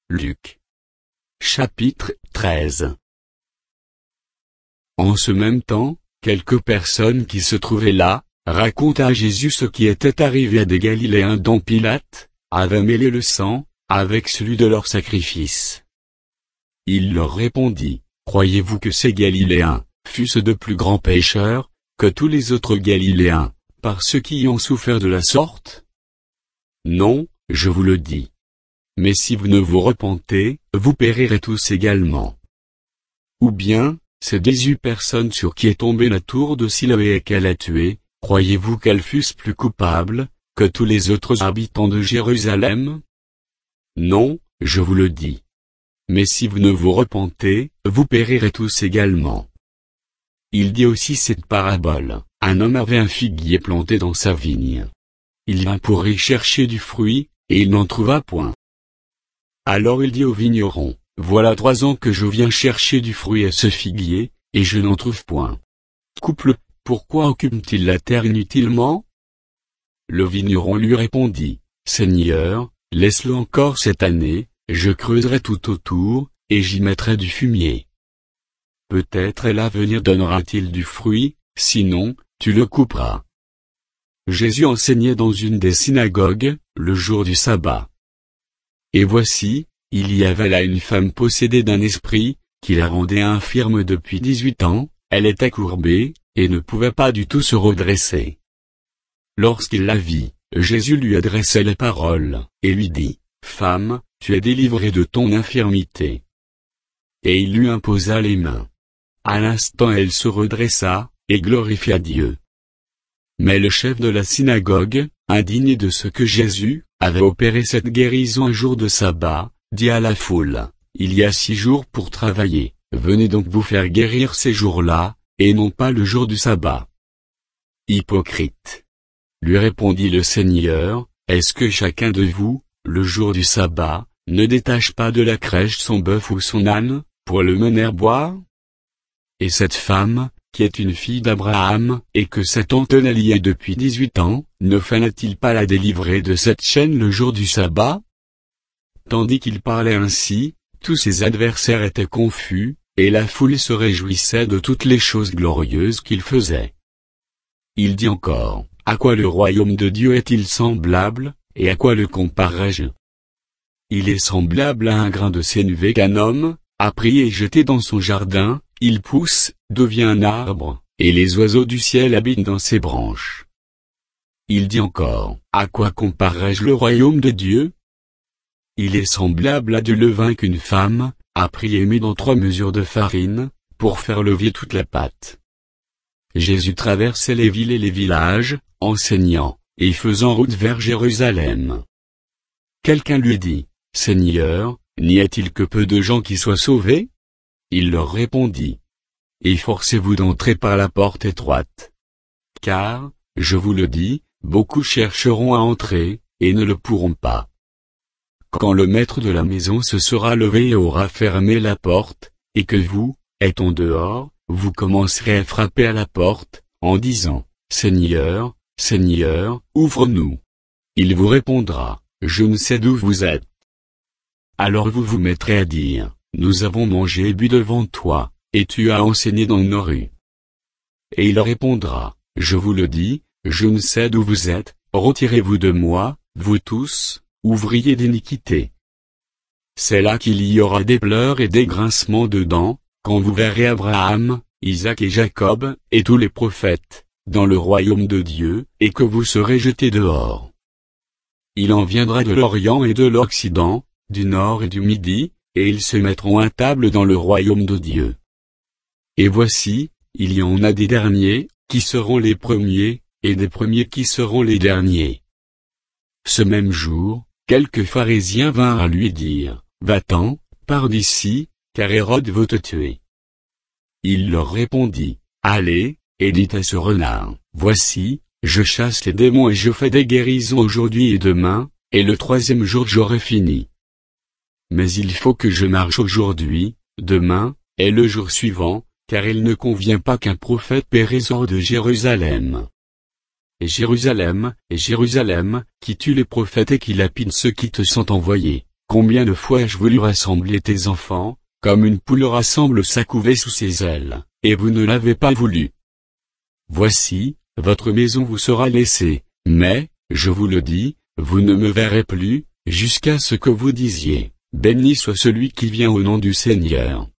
Luc. Chapitre 13. En ce même temps, quelques personnes qui se trouvaient là, racontent à Jésus ce qui était arrivé à des Galiléens dont Pilate avait mêlé le sang avec celui de leur sacrifice. Il leur répondit, « Croyez-vous que ces Galiléens fussent de plus grands pécheurs que tous les autres Galiléens, par ceux qui y ont souffert de la sorte? Non, je vous le dis. Mais si vous ne vous repentez, vous périrez tous également. Ou bien, ces 18 personnes sur qui est tombée la tour de Siloé et qu'elle a tué, croyez-vous qu'elles fussent plus coupables que tous les autres habitants de Jérusalem? Non, je vous le dis. Mais si vous ne vous repentez, vous périrez tous également. » Il dit aussi cette parabole. Un homme avait un figuier planté dans sa vigne. Il vint pour y chercher du fruit, et il n'en trouva point. Alors il dit au vigneron, « Voilà 3 ans que je viens chercher du fruit à ce figuier, et je n'en trouve point. Coupe-le, pourquoi occupe-t-il la terre inutilement ?» Le vigneron lui répondit, « Seigneur, laisse-le encore cette année, je creuserai tout autour, et j'y mettrai du fumier. Peut-être à l'avenir donnera-t-il du fruit, sinon, tu le couperas. » Jésus enseignait dans une des synagogues, le jour du sabbat. Et voici, il y avait là une femme possédée d'un esprit, qui la rendait infirme depuis 18 ans, elle était courbée, et ne pouvait pas du tout se redresser. Lorsqu'il la vit, Jésus lui adressait les paroles, et lui dit, « Femme, tu es délivrée de ton infirmité. » Et il lui imposa les mains. À l'instant elle se redressa, et glorifia Dieu. Mais le chef de la synagogue, indigné de ce que Jésus avait opéré cette guérison un jour de sabbat, dit à la foule, « Il y a 6 jours pour travailler, venez donc vous faire guérir ces jours-là, et non pas le jour du sabbat. » Hypocrite. Lui répondit le Seigneur, « Est-ce que chacun de vous, le jour du sabbat, ne détache pas de la crèche son bœuf ou son âne, pour le mener boire? Et cette femme, qui est une fille d'Abraham, et que cet homme tenait liée depuis 18 ans, ne fallait-il pas la délivrer de cette chaîne le jour du sabbat ?» Tandis qu'il parlait ainsi, tous ses adversaires étaient confus, et la foule se réjouissait de toutes les choses glorieuses qu'il faisait. Il dit encore, « À quoi le royaume de Dieu est-il semblable, et à quoi le comparerai-je? Il est semblable à un grain de sénévé qu'un homme a pris et jeté dans son jardin, il pousse, devient un arbre, et les oiseaux du ciel habitent dans ses branches. » Il dit encore, « À quoi comparerai-je le royaume de Dieu? Il est semblable à du levain qu'une femme a pris et mis dans 3 mesures de farine, pour faire lever toute la pâte. » Jésus traversait les villes et les villages, enseignant, et faisant route vers Jérusalem. Quelqu'un lui dit, « Seigneur, n'y a-t-il que peu de gens qui soient sauvés? » Il leur répondit, « Efforcez-vous d'entrer par la porte étroite. Car, je vous le dis, beaucoup chercheront à entrer, et ne le pourront pas. Quand le maître de la maison se sera levé et aura fermé la porte, et que vous, étant dehors, vous commencerez à frapper à la porte, en disant, « Seigneur, Seigneur, ouvre-nous. » Il vous répondra, « Je ne sais d'où vous êtes. » Alors vous vous mettrez à dire, « Nous avons mangé et bu devant toi, et tu as enseigné dans nos rues. » Et il répondra, « Je vous le dis, je ne sais d'où vous êtes, retirez-vous de moi, vous tous, ouvriers d'iniquité. » C'est là qu'il y aura des pleurs et des grincements de dents, quand vous verrez Abraham, Isaac et Jacob, et tous les prophètes, dans le royaume de Dieu, et que vous serez jetés dehors. Il en viendra de l'Orient et de l'Occident, du Nord et du Midi, et ils se mettront à table dans le royaume de Dieu. Et voici, il y en a des derniers, qui seront les premiers, et des premiers qui seront les derniers. » Ce même jour, quelques pharisiens vinrent lui dire, « Va-t'en, pars d'ici, car Hérode veut te tuer. » Il leur répondit, « Allez, et dites à ce renard, voici, je chasse les démons et je fais des guérisons aujourd'hui et demain, et le 3e jour j'aurai fini. Mais il faut que je marche aujourd'hui, demain, et le jour suivant, car il ne convient pas qu'un prophète périsse hors de Jérusalem. Et Jérusalem, qui tue les prophètes et qui lapide ceux qui te sont envoyés. combien de fois ai-je voulu rassembler tes enfants, comme une poule rassemble sa couvée sous ses ailes, et vous ne l'avez pas voulu. Voici, votre maison vous sera laissée, mais, je vous le dis, vous ne me verrez plus, jusqu'à ce que vous disiez, béni soit celui qui vient au nom du Seigneur.